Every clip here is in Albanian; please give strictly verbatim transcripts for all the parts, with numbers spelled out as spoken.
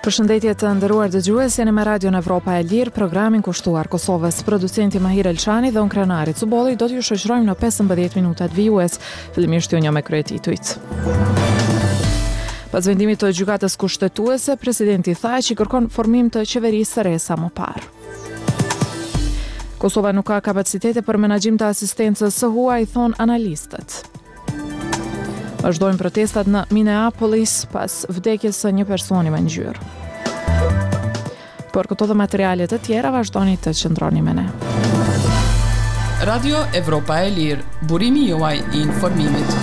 Përshëndetje të nderuar dëgjues, jeni me Radio Evropa e Lirë, programin kushtuar Kosovës. Producenti Mahir Elçani dhe unë Krenari Cubolli do t'ju shoqërojmë në pesëmbëdhjetë minutat vijues. Fillimisht ju një me kryetitujt. Pas vendimit të gjykatës kushtetuese, presidenti tha që kërkon formim të qeverisë së re sa më parë. Kosova nuk ka kapacitete për menaxhim të asistencës së huaj, thon analistët. Vazhdojnë protestat në Minneapolis pas vdekjes së një personi me ngjyrë. Për këto dhe materiale të tjera vazhdoni të qëndroni me ne. Radio Evropa e Lirë, burimi juaj i informimit.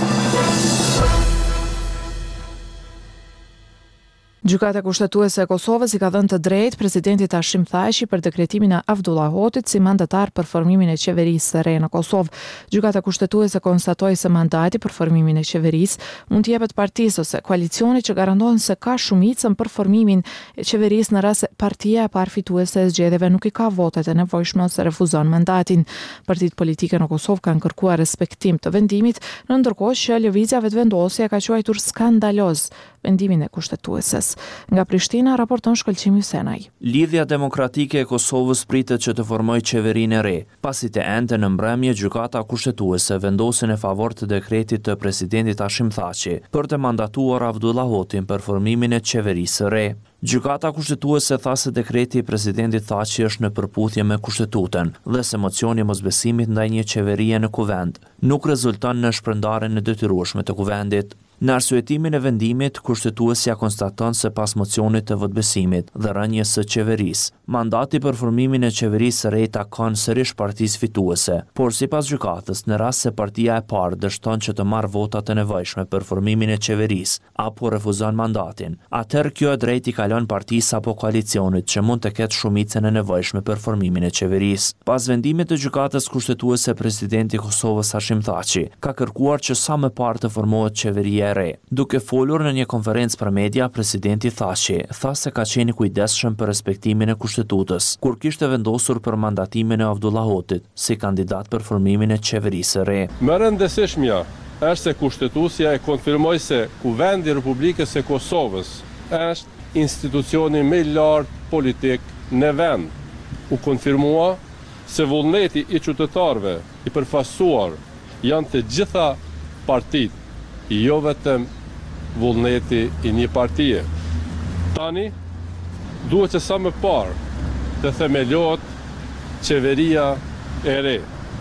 Gjykata kushtetuese e Kosovës i ka dhënë të drejtë presidentit Hashim Thaçi për dekretimin e Avdullah Hoxhit si mandatar për formimin e qeverisë së re në Kosovë. Gjykata kushtetuese konstatoi se mandati për formimin e qeverisë mund të jepet partisë ose koalicionit që garanton se ka shumicën për formimin e qeverisë në rast se partia e parfituese e zgjedhjeve nuk i ka votat e nevojshme ose refuzon mandatin. Partitë politike në Kosovë kanë kërkuar respektim të vendimit, në ndërkohë që lëvizja vetëvendosje ka quajtur skandaloz vendimin e kushtetueses. Nga Prishtina raporton Shkëlqim Hysenaj. Lidhja demokratike e Kosovës pritet që të formojë qeverinë e re. Pasi të ende në mbrëmje, gjykata kushtetuese vendosi në favor të dekretit të presidentit Hashim Thaçi për të mandatuar Avdullah Hoxhin për formimin e qeverisë së re. Gjykata kushtetuese tha se dekreti i presidentit Thaçi është në përputhje me Kushtetutën dhe se mocioni mosbesimit ndaj një qeverie në kuvend nuk rezulton në shpërndarjen e detyrueshme të kuvendit. Në arsyetimin e vendimit, kushtetuesja konstaton se pas mocionit të votë-besimit dhe rënjes së qeverisë, mandati për formimin e qeverisë së re takon sërish partisë fituese, por sipas gjykatës, në rast se partia e parë dështon që të marrë votat e nevojshme për formimin e qeverisë apo refuzon mandatin, atëherë kjo e drejtë i kalon partisë apo koalicionit që mund të ketë shumicën e nevojshme për formimin e qeverisë. Pas vendimit të gjykatës kushtetuese, presidenti i Kosovës Hashim Thaçi ka kërkuar që sa më parë të formohet qeveria re. Duke folur në një konferencë për media, presidenti Thaçi tha se ka qenë kujdesshëm për respektimin e kushtetutës, kur kishte vendosur për mandatimin e Avdullah Hoxhit si kandidat për formimin e qeverisë së re. Më rëndësishmja është se kushtetuesja e konfirmoi se Kuvendi i Republikës së Kosovës është institucioni më i lartë politik në vend. U konfirmua se vullneti i qytetarëve i përfaqësuar janë të gjitha partitë, jo vetëm vullneti i një partie. Tani, duhet që sa më parë të themelohet qeveria e re,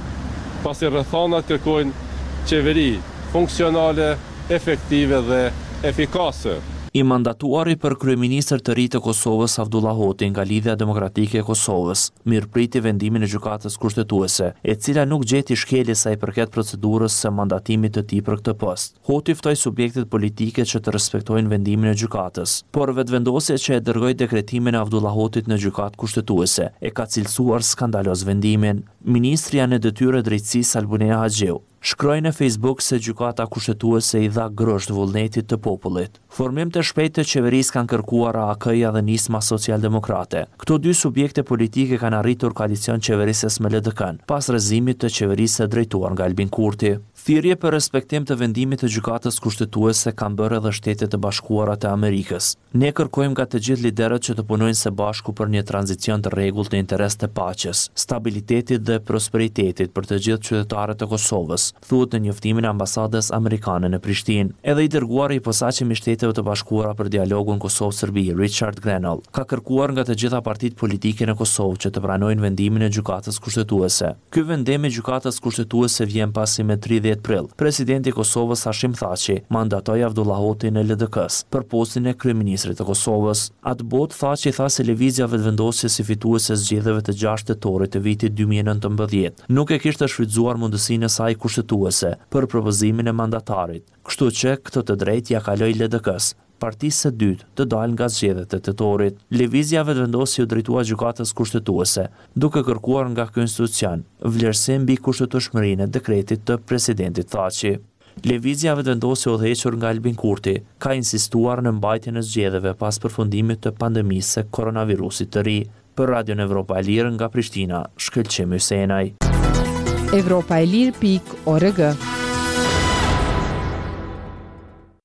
pasi rrethonat kërkojnë qeveri funksionale, efektive dhe efikase. I mandatuari për kryeministër të ri të Kosovës Avdullah Hoxhi nga Lidhja Demokratike e Kosovës mirëpriti vendimin e gjykatës kushtetuese, e cila nuk gjeti shkelje sa i përket procedurës së mandatimit të tij për këtë post. Hoxhi ftoi subjektet politike që të respektojnë vendimin e gjykatës, por vetëvendosja që e dërgoi dekretimin e Avdullah Hoxhit në gjykatë kushtetuese e ka cilësuar skandaloz vendimin. Ministri në detyrë drejtësisë Albunea Haxhiu shkroi në Facebook se gjykata kushtetuese i dha grosht vullnetit të popullit. Formim të shpejtë të qeverisë kanë kërkuar A A K-ja dhe Nisma Socialdemokrate. Këto dy subjekte politike kanë arritur koalicion qeverisës me L D K-n, pas rrëzimit të qeverisë së drejtuar nga Albin Kurti. Thirrje për respektim të vendimit të gjykatës kushtetuese kanë bërë edhe Shtetet e Bashkuara të Amerikës. Ne kërkojmë nga të gjithë liderët që të punojnë së bashku për një tranzicion të rregullt në interes të paqes, stabilitetit dhe prosperitetit për të gjithë qytetarët e Kosovës, thuhet në njoftimin e ambasadës amerikane në Prishtinë. Edhe i dërguari i posaçëm i Shteteve të Bashkuara për dialogun Kosovë-Serbi, Richard Grenell, ka kërkuar nga të gjitha partitë politike në Kosovë që të pranojnë vendimin e gjykatës kushtetuese. Ky vendim i gjykatës kushtetuese vjen pasi me tridhjetë prill, presidenti i Kosovës Hashim Thaçi mandatoi Avdullah Hoxhin në L D K-s për postin e kryeministrit të Kosovës. Atë botë Thaçi tha se lëvizja vetëvendosje si fituese e zgjedhjeve të gjashtë tetorit të vitit dy mijë e nëntëmbëdhjetë nuk e kishte shfrytzuar mundësinë e saj kushtetuese për propozimin e mandatarit, kështu që këtë të drejtë ja kaloi L D K-s, partisë së dytë të dalë nga zgjedhjet e tetorit. Lëvizja vetëvendosje u drejtua gjykatës kushtetuese, duke kërkuar nga ky institucion vlerësim mbi kushtetueshmërinë e dekretit të presidentit Thaçi. Lëvizja vetëvendosje udhëhequr nga Albin Kurti ka insistuar në mbajtjen e zgjedhjeve pas përfundimit të pandemisë së koronavirusit të ri. Për Radio Evropa e Lirë nga Prishtina, Shkëlqim Hysenaj. evropa e lirë pikë org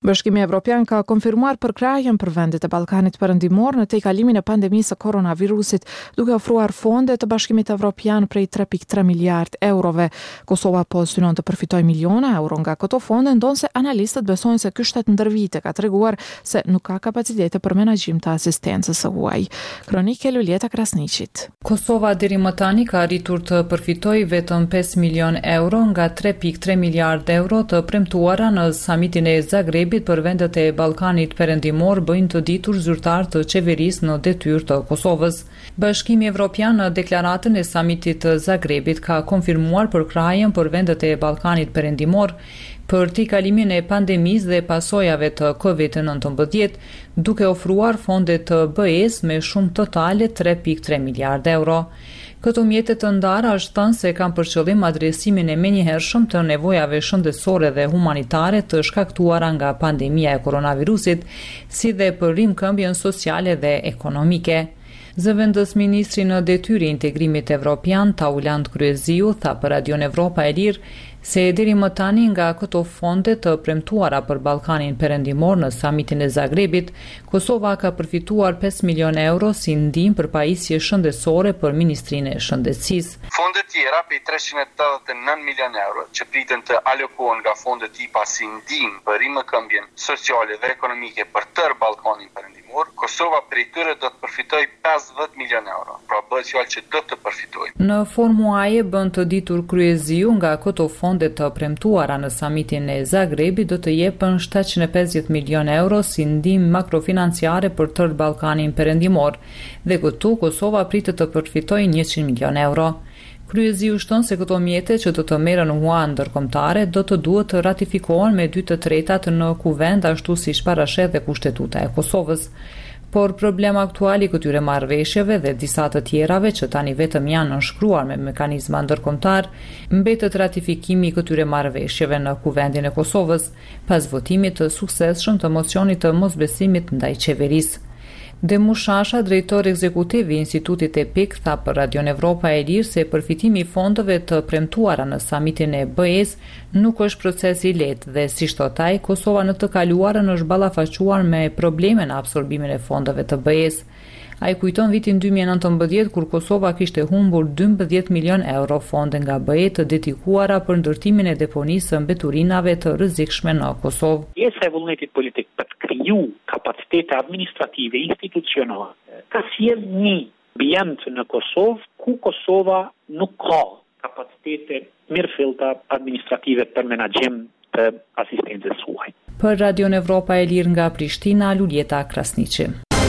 Bashkimi Evropian ka konfirmuar përkrahjen për vendet e Ballkanit Perëndimor në tejkalimin e pandemisë së koronavirusit, duke ofruar fonde të Bashkimit Evropian prej tre pikë tre miliard eurove. Kosova po synon të përfitojë miliona euro nga këto fonde, ndonse analistët besojnë se ky shtet ndër vite ka treguar se nuk ka kapacitete për menaxhim të asistencës së huaj. Kronikë e Lulieta Krasniqit. Kosova deri më tani ka arritur të përfitojë vetëm pesë milion euro nga tre pikë tre miliard euro të premtuara në samitin e Zagrebit për vendet e Ballkanit Perëndimor, bëjnë të ditur zyrtar të qeverisë në detyrë të Kosovës. Bashkimi Evropian në deklaratën e samitit të Zagrebit ka konfirmuar përkrahjen për vendet e Ballkanit Perëndimor për tejkalimin e pandemisë dhe pasojave të kovid nëntëmbëdhjetë, duke ofruar fonde të B E-s me shumë totale tre pikë tre miliard euro. Këto mjete të ndara është thënë se kanë për qëllim adresimin e menjëhershëm të nevojave shëndetësore dhe humanitare të shkaktuara nga pandemia e koronavirusit, si dhe për rimkëmbjen sociale dhe ekonomike. Zëvendës ministri në detyrë integrimit evropian, Taulant Kryeziu, tha për Radion Evropa e Lirë se deri më tani nga këto fonde të premtuara për Ballkanin Perëndimor në samitin e Zagrebit, Kosova ka përfituar pesë milion euro si ndihmë për pajisje shëndetësore për Ministrinë e Shëndetësisë. Fonde tjera për treqind e tetëdhjetë e nëntë milion euro që priten të alokohen nga fonde tipa si ndihmë për rimëkëmbjen sociale dhe ekonomike për tërë Ballkanin Perëndimor, Kosova prej tyre do të përfitojë pesëdhjetë milion euro. Pra bëhet fjalë që do të përfitojë. Në formuaje bën të ditur Kryeziu nga këto fonde të premtuara në samitin e Zagrebit do të jepen shtatëqind e pesëdhjetë milion euro si ndihmë makrofinanciare për tërë Ballkanin Perëndimor dhe këtu Kosova pritet të përfitojë njëqind milion euro. Kryeziu shton se këto mjete që do të merren hua ndërkombëtare do të duhet të ratifikohen me dy të tretat në kuvend, ashtu siç parashet dhe kushtetuta e Kosovës. Por problema aktuali këtyre marrëveshjeve dhe disa të tjerave që tani vetëm janë nënshkruar me mekanizma ndërkombëtar, mbetet ratifikimi i këtyre marrëveshjeve në kuvendin e Kosovës pas votimit të suksesshëm të mocionit të mosbesimit ndaj qeverisë. Demushasha, drejtor ekzekutiv i Institutit E P I K, tha për Radion Evropa e Lirë se përfitimi i fondeve të premtuara në samitin e B E-s nuk është proces i lehtë dhe, si thot ai, Kosova në të kaluarën është ballafaquar me probleme në absorbimin e fondeve të B E-s. Ai kujton vitin dy mijë e nëntëmbëdhjetë kur Kosova kishte humbur dymbëdhjetë milion euro fonde nga B E të dedikuara për ndërtimin e deponisë së mbeturinave të rrezikshme në Kosovë. Pjesa e vullnetit politik për të kriju kapacitete administrative institucionale ka sjell një ambient në Kosovë ku Kosova nuk ka kapacitete mirëfillta administrative për menaxhim të asistencës huaj. Për Radion Evropa e Lirë nga Prishtina, Lulieta Krasniqi.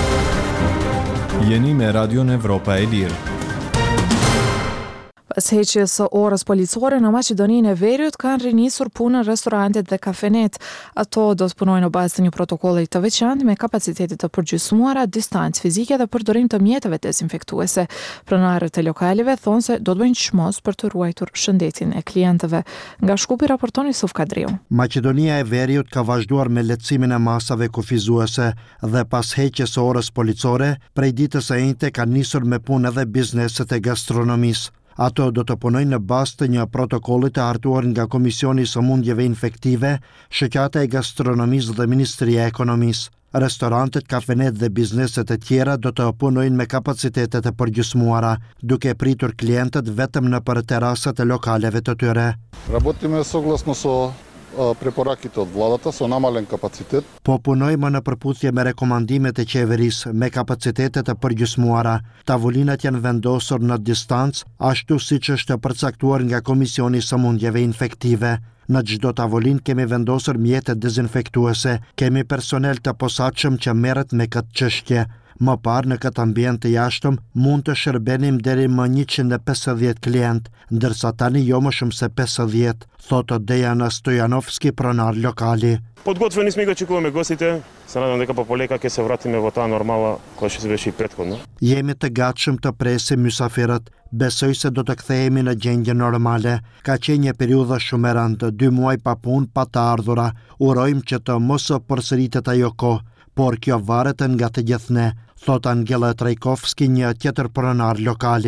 Jeni me Radion Evropa e Lirë. Pas heqjes së orës policore në Maqedoninë e Veriut kanë rinisur punën restorantet dhe kafenet. Ato do të punojnë në bazë të një protokolli të veçantë me kapacitete të përgjysmuara, distancë fizike dhe përdorim të mjeteve dezinfektuese. Pronarët e lokaleve thonë se do të bëjnë çmos për të ruajtur shëndetin e klientëve. Nga Shkupi raporton Yusuf Kadriu. Maqedonia e Veriut ka vazhduar me lehtësimin e masave kufizuese dhe pas heqjes së orës policore, prej ditës së njëjtë kanë nisur me punë edhe bizneset e gastronomisë. Ato do të punojnë në bazë të një protokolli të hartuar nga Komisioni i Sëmundjeve Infektive, Shoqata e Gastronomisë dhe Ministria e Ekonomisë. Restorantet, kafenet dhe bizneset e tjera do të punojnë me kapacitetet e përgjysmuara, duke pritur klientët vetëm në për terasat e lokaleve të tyre. Работиме согласно со препораките од владата со намален капацитет. Po punojmë në përputhje me rekomandimet e qeverisë me kapacitete të përgjysmuara. Tavolinat janë vendosur në distancë, ashtu siç është përcaktuar nga Komisioni i Sëmundjeve Infektive. Në çdo tavolinë kemi vendosur mjete dezinfektuese, kemi personel të posaçëm që merret me këtë çështje. Më parë në këtë ambient të jashtëm mund të shërbenim deri më njëqind e pesëdhjetë klient, ndërsa tani jo më shumë se pesëdhjetë, thotë Dejana Stojanovski, pronar lokali. Подготвени сме и го чекуваме гостите. Се надам дека по полека ќе се вратиме во таа нормала која што се беше и претходно. Jemi të gatshëm të presim mysafirët. Besoj se do të kthehemi në gjendje normale. Ka qenë një periudhë shumë e rëndë, dy muaj pa punë, pa të ardhura. Urojmë që të mos përsëritet ajo kohë, por kjo varet nga të gjithë ne, thot Angela Trajkovski, një tjetër pronar lokali.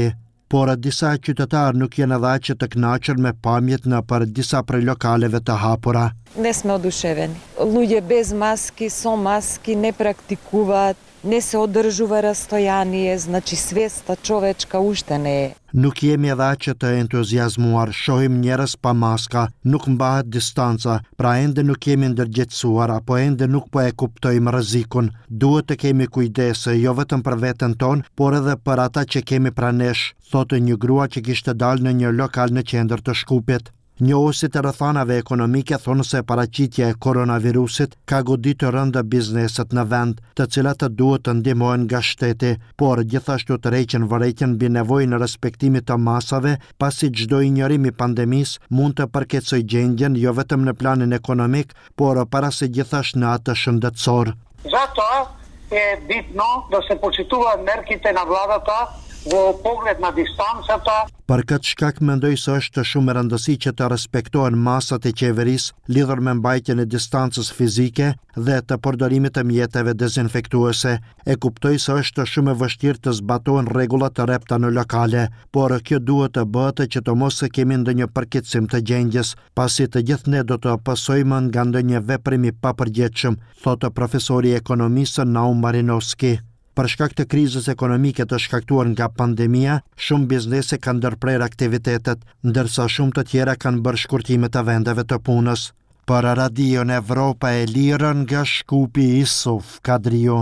por disa qytetarë nuk janë edhe aq të kënaqur me pamjet në për disa prej lokaleve të hapura. Ne smo oduševeni. Luѓe bez maski, со маски не практикуваат, не се одржува расстояние, значи свеста човечка уште не е. Nuk jemi edhe aq të entuziazmuar, shohim njerëz pa maska, nuk mbahet distanca, pra ende nuk jemi ndërgjegjësuar apo ende nuk po e kuptojmë rrezikun. Duhet të kemi kujdes, jo vetëm për veten tonë, por edhe për ata që kemi pranë nesh, thotë një grua që kishte dalë në një lokal në qendër të Shkupit. Njohuesit e rrethanave ekonomike thonë se paraqitja e koronavirusit ka goditur rëndë bizneset në vend, të cilat të duhet të ndihmohen nga shteti, por gjithashtu të rreqen vërejtjen mbi nevojën e respektimit të masave, pasi çdo i njërim i pandemisë mund të përkeçojë gjendjen jo vetëm në planin ekonomik, por para se gjithashtu në atë shëndetësor. Zato je bitno da se počituva merkite na vladata vo pogled na distancata. Për këtë shkak mendoj se është shumë e rëndësishme që të respektohen masat e qeverisë lidhur me mbajtjen e distancës fizike dhe të përdorimit të mjeteve dezinfektuese. E kuptoj se është shumë e vështirë të zbatohen rregullat të rrepta në lokale, por kjo duhet të bëhet që të mos e kemi ndonjë përkeqësim të gjendjes, pasi të gjithë ne do të pasojmë nga ndonjë veprim i papërgjegjshëm, thotë profesori i ekonomisë Naum Marinovski. Për shkak të krizës ekonomike të shkaktuar nga pandemia, shumë biznese kanë ndërprer aktivitetet, ndërsa shumë të tjera kanë bërë shkurtime të vendeve të punës. Për Radion Evropa e Lirë nga Shkupi, Isuf Kadrio.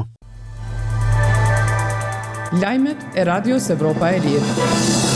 Lajmet e Radios Evropa e Lirë.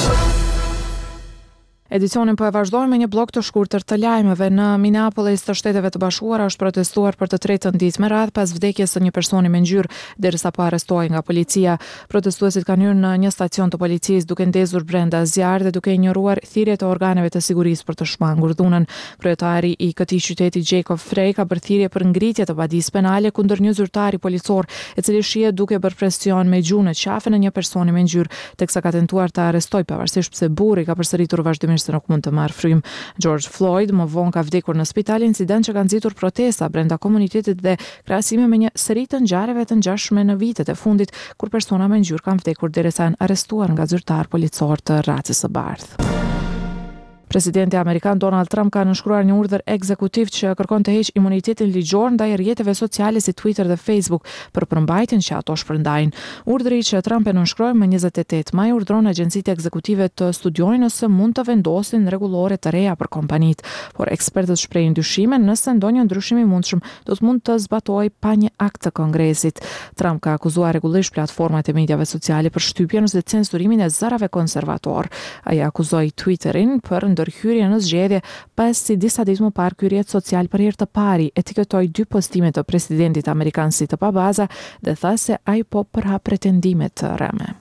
Edicionin po e vazhdojmë me një blok të shkurtër të lajmeve. Në Minneapolis të Shteteve të Bashkuara është protestuar për të tretën ditë me radhë pas vdekjes së një personi me ngjyrë derisa po arrestohej nga policia. Protestuesit kanë hyrë në një stacion të policisë duke ndezur brenda zjarr dhe duke injoruar thirrjet e organeve të sigurisë për të shmangur dhunën. Kryetari i këtij qyteti Jacob Frey ka bërë thirrje për ngritje të padisë penale kundër një zyrtari policor, i cili shihet duke bërë presion me gjuhë në qafe në një personi me ngjyrë, teksa ka tentuar ta arrestojë pavarësisht pse burri ka përsëritur vazhdimisht se nuk mund të marrë frymë. George Floyd më vonë ka vdekur në spital, incident që ka nxitur protesta brenda komunitetit dhe krahasime me një seri të ngjarjeve të ngjashme në vitet e fundit kur persona me ngjyrë kanë vdekur derisa janë arrestuar nga zyrtar policor të racës së bardhë. Presidenti amerikan Donald Trump ka nënshkruar një urdhër ekzekutiv që kërkon të heqë imunitetin ligjor ndaj rrjeteve sociale si Twitter dhe Facebook për përmbajtjen që ato shpërndajnë. Urdhri që Trump e nënshkroi më njëzet e tetë maj urdhron agjencitë ekzekutive të studiojnë nëse mund të vendosin rregullore të reja për kompanitë, por ekspertët shprehin dyshime nëse ndonjë ndryshim i mundshëm do të mund të zbatojë pa një akt të Kongresit. Trump ka akuzuar rregullisht platformat e mediave sociale për shtypjen ose censurimin e zërave konservator. Ai akuzoi Twitterin për ndërhyrje në zgjedhje pasi disa ditë më parë ky rrjet social për herë të parë etiketoi dy postime të presidentit amerikan si të pabaza dhe tha se ai po përhap pretendime të rreme.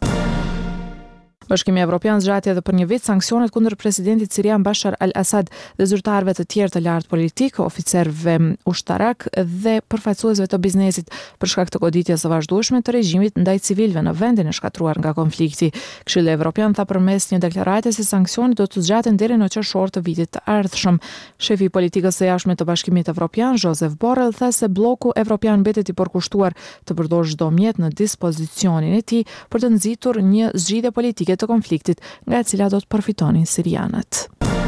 Bashkimi Evropian zgjati edhe për një vit sanksionet kundër presidentit sirian Bashar al-Assad dhe zyrtarëve të tjerë të lartë politik, oficerëve ushtarak dhe përfaqësuesve të biznesit për shkak të goditjes së vazhdueshme të regjimit ndaj civilëve në vendin e shkatruar nga konflikti. Këshilli Evropian tha përmes një deklarate se sanksionet do të zgjaten deri në qershor të vitit të ardhshëm. Shefi i politikës së jashtme të Bashkimit Evropian, Joseph Borrell, tha se bloku evropian mbetet i përkushtuar të përdorë çdo mjet në dispozicionin e tij për të nxitur një zgjidhje politike të konfliktit nga e cila do të përfitonin sirianët.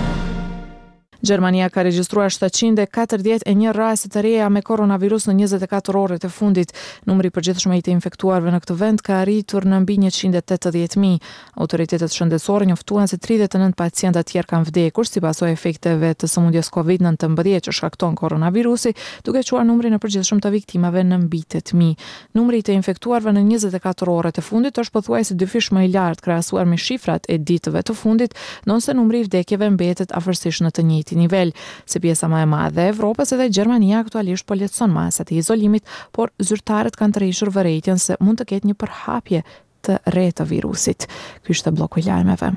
Gjermania ka regjistruar shtatëqind e katërdhjetë raste të reja me koronavirus në njëzet e katër orët e fundit. Numri i përgjithshëm i të infektuarve në këtë vend ka arritur në mbi njëqind e tetëdhjetë mijë. Autoritetet shëndetësore njoftuan se tridhjetë e nëntë pacientë të tjerë kanë vdekur si pasojë efekteve të sëmundjes kovid nëntëmbëdhjetë që shkakton koronavirusi, duke quar numrin e përgjithshëm të viktimave në mbi tetë mijë. Numri i të infektuarve në njëzet e katër orët e fundit është pothuajse dyfish më i lartë krahasuar me shifrat e ditëve të fundit, ndonse numri i vdekjeve mbetet afërsisht në të njëjtin nivel. Se pjesa më e madhe e Evropës edhe Gjermania aktualisht po lehtëson masat e izolimit, por zyrtarët kanë tërhequr vërejtjen se mund të ketë një përhapje të re të virusit. Ky është bloku i lajmeve.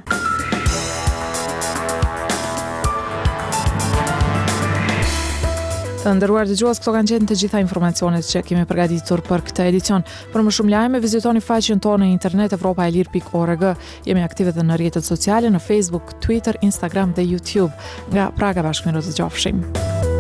Të nderuar dëgjues, këto kanë qenë të gjitha informacionet që kemi përgatitur për këtë edicion. Për më shumë lajme, vizitoni faqen tonë në internet evropa e lir pikë org. Jemi aktive edhe në rrjetet sociale në Facebook, Twitter, Instagram dhe YouTube. Nga Praga bashkë mirë të qofshim.